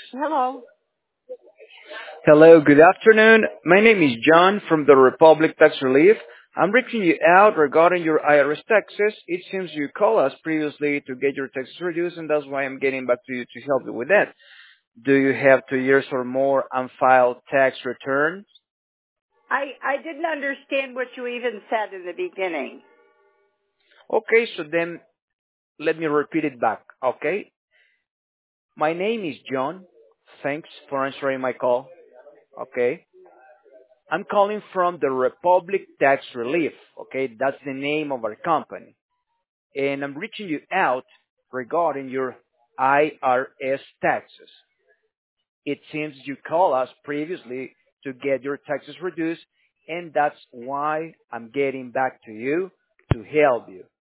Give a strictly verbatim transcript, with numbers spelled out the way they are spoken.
Hello. Hello, good afternoon. My name is John from the Republic Tax Relief. I'm reaching you out regarding your I R S taxes. It seems you called us previously to get your taxes reduced, and that's why I'm getting back to you to help you with that. Do you have two years or more unfiled tax returns? I, I didn't understand what you even said in the beginning. Okay, so then let me repeat it back, okay? My name is John. Thanks for answering my call, okay? I'm calling from the Republic Tax Relief, okay? That's the name of our company. And I'm reaching you out regarding your I R S taxes. It seems you called us previously to get your taxes reduced, and that's why I'm getting back to you to help you.